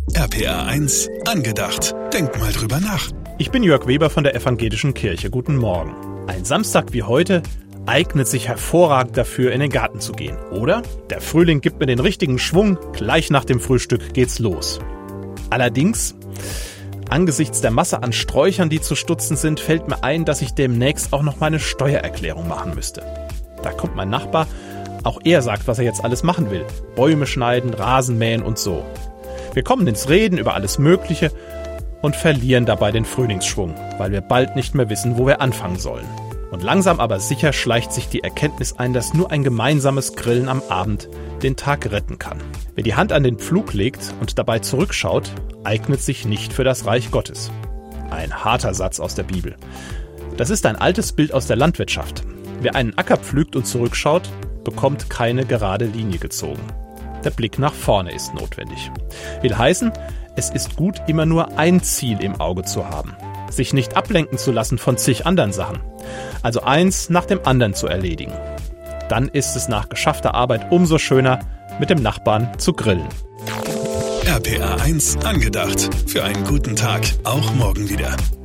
RPR 1 angedacht. Denk mal drüber nach. Ich bin Jörg Weber von der Evangelischen Kirche. Guten Morgen. Ein Samstag wie heute eignet sich hervorragend dafür, in den Garten zu gehen. Oder? Der Frühling gibt mir den richtigen Schwung. Gleich nach dem Frühstück geht's los. Allerdings, angesichts der Masse an Sträuchern, die zu stutzen sind, fällt mir ein, dass ich demnächst auch noch meine Steuererklärung machen müsste. Da kommt mein Nachbar. Auch er sagt, was er jetzt alles machen will. Bäume schneiden, Rasen mähen und so. Wir kommen ins Reden über alles Mögliche und verlieren dabei den Frühlingsschwung, weil wir bald nicht mehr wissen, wo wir anfangen sollen. Und langsam aber sicher schleicht sich die Erkenntnis ein, dass nur ein gemeinsames Grillen am Abend den Tag retten kann. Wer die Hand an den Pflug legt und dabei zurückschaut, eignet sich nicht für das Reich Gottes. Ein harter Satz aus der Bibel. Das ist ein altes Bild aus der Landwirtschaft. Wer einen Acker pflügt und zurückschaut, bekommt keine gerade Linie gezogen. Der Blick nach vorne ist notwendig. Will heißen, es ist gut, immer nur ein Ziel im Auge zu haben. Sich nicht ablenken zu lassen von zig anderen Sachen. Also eins nach dem anderen zu erledigen. Dann ist es nach geschaffter Arbeit umso schöner, mit dem Nachbarn zu grillen. RPR 1 angedacht. Für einen guten Tag. Auch morgen wieder.